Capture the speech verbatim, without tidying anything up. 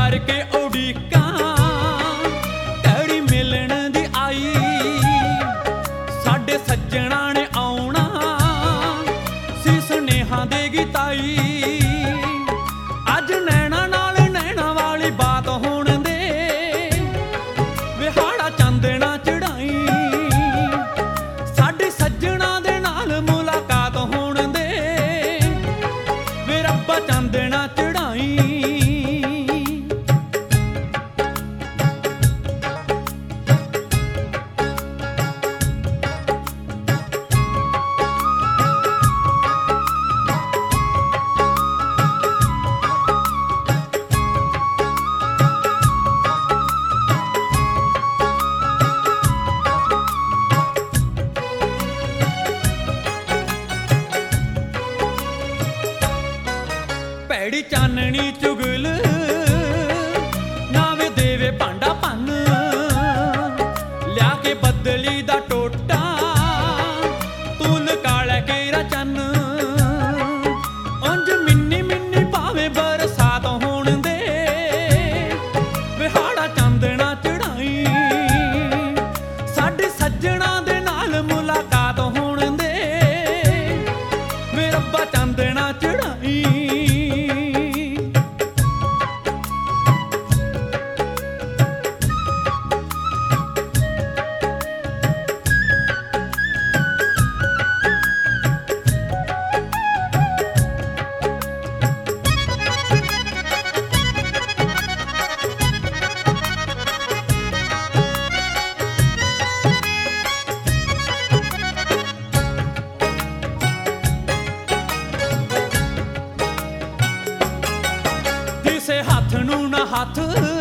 ਕਰਕੇ ਉਡੀਕਾਂ ਤੇਰੀ ਮਿਲਣ ਦੀ ਆਈ। ਸਾਡੇ ਸੱਜਣਾ ਨੇ ਆਉਣਾ ਸੀ ਸੁਨੇਹਾ ਦੇ ਗੀਤਾਈ। ਅੱਜ ਨੈਣਾ ਨਾਲ ਨੈਣਾ ਵਾਲੀ ਬਾਤ ਹੋਣ ਦੇ ਵਿਹਾੜਾ ਚਾਂਦਣਾ ਚੜਾਈ। ਸਾਡੇ ਸੱਜਣਾ ਦੇ ਨਾਲ ਮੁਲਾਕਾਤ ਹੋਣ ਦੇ ਵੇ ਰੱਬਾ ਚਾਂਦਣਾ ਚੜਾਈ। ਭੈੜੀ ਚਾਨਣੀ ਚੁਗਲ ਨਾਵੇਂ ਦੇਵੇ ਭਾਂਡਾ ਭੰਨ ਲਿਆ ਕੇ ਬਦਲੀ ਦਾ ਟੋਟਾ ਤੂੰ ਲਕਾ ਲੈ ਕੇਰਾ ਚੰਨ। ਉਂਝ ਮਿੰਨੀ ਮਿੰਨੀ ਭਾਵੇਂ ਬਰਸਾਤ ਹੋਣ ਦੇ ਵਿਹਾੜਾ ਚਾਂਦਣਾ ਚੜਾਈ। ਸਾਡੇ ਸੱਜਣਾ ਦੇ ਨਾਲ ਮੁਲਾਕਾਤ ਹੋਣ ਦੇ ਵੇ ਰੱਬਾ ਚਾਂਦਣਾ ਚੜਾਈ। ਕਿਸੇ ਹੱਥ ਨੂੰ ਨਾ ਹੱਥ